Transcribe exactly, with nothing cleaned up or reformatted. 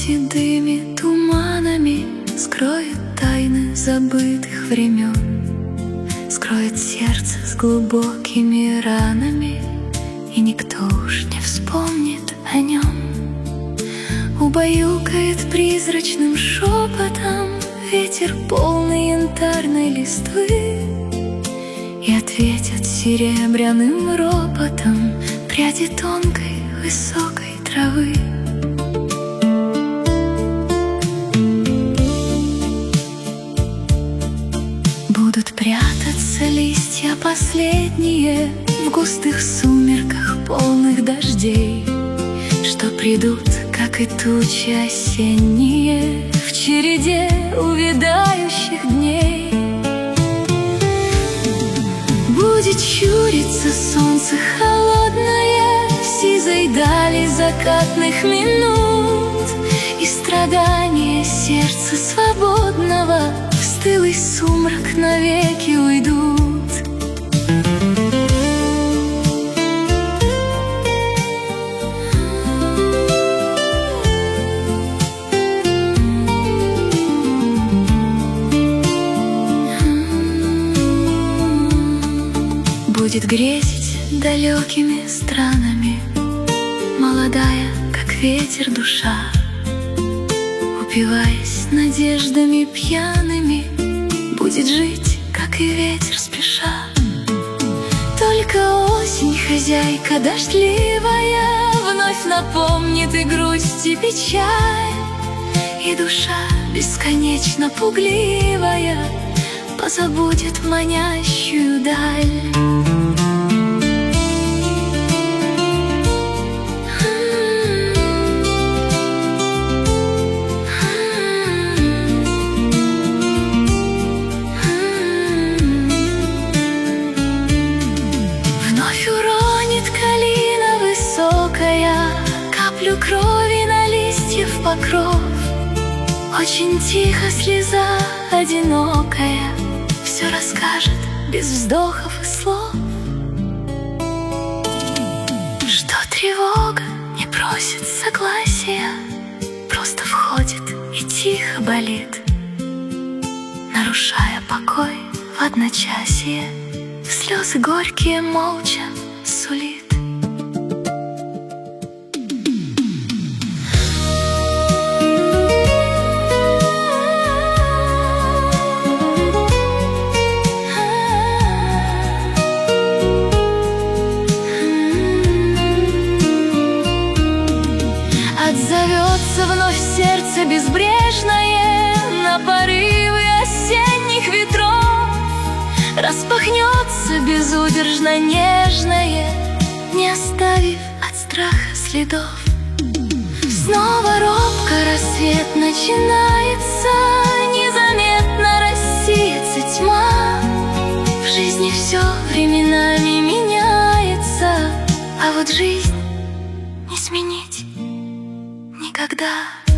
седыми туманами скроет тайны забытых времен, скроет сердце с глубокими ранами, и никто уж не вспомнит о нем. Убаюкает призрачным шепотом ветер, полный янтарной листвы, и ответят серебряным ропотом пряди тонкой высокой травы. Будут прятаться листья последние в густых сумерках, полных дождей, что придут, как и тучи осенние, в череде увядающих дней. Будет щуриться солнце холодное в сизой дали закатных минут, и страдания сердца свободного в стылый сумрак навеки уйдут. Будет грезить далекими странами молодая, как ветер, душа, упиваясь надеждами пьяными, будет жить, как и ветер, спеша. Только осень, хозяйка дождливая, вновь напомнит и грусть, и печаль, и душа бесконечно пугливая позабудет манящую даль. Каплю крови на листьев покров, очень тихо слеза одинокая все расскажет без вздохов и слов, что тревога не просит согласия, просто входит и тихо болит, нарушая покой в одночасье, слезы горькие молча сулит. Отзовется вновь сердце безбрежное на порывы осенних ветров, распахнется безудержно нежное, не оставив от страха следов. Снова робко рассвет начинается, незаметно рассеется тьма. В жизни все временами меняется, а вот жизнь не сменить никогда.